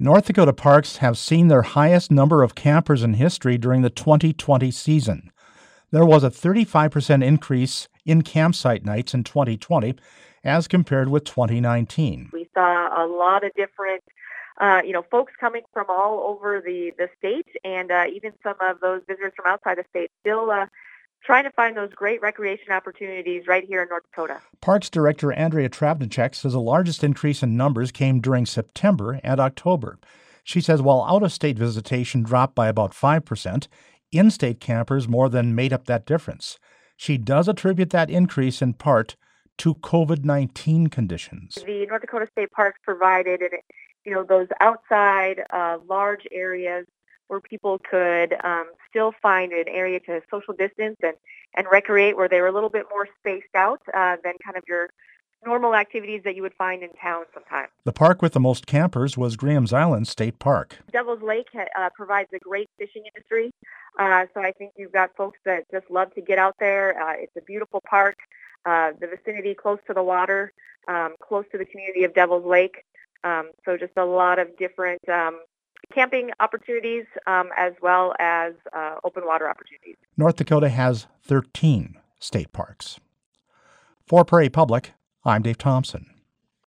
North Dakota parks have seen their highest number of campers in history during the 2020 season. There was a 35% increase in campsite nights in 2020 as compared with 2019. We saw a lot of different folks coming from all over the state, and even some of those visitors from outside the state still trying to find those great recreation opportunities right here in North Dakota. Parks Director Andrea Travnicek says the largest increase in numbers came during September and October. She says while out-of-state visitation dropped by about 5%, in-state campers more than made up that difference. She does attribute that increase in part to COVID-19 conditions. The North Dakota State Parks provided, those outside large areas where people could still find an area to social distance and recreate, where they were a little bit more spaced out than kind of your normal activities that you would find in town sometimes. The park with the most campers was Graham's Island State Park. Devil's Lake provides a great fishing industry, so I think you've got folks that just love to get out there. It's a beautiful park, the vicinity close to the water, close to the community of Devil's Lake, so just a lot of different camping opportunities as well as open water opportunities. North Dakota has 13 state parks. For Prairie Public, I'm Dave Thompson.